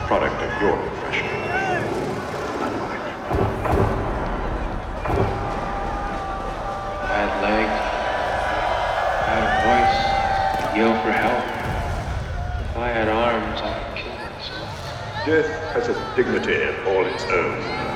product of your profession. Not mine. I had legs, I had a voice, I'd yell for help. If I had arms, I could kill myself. Death has a dignity all its own.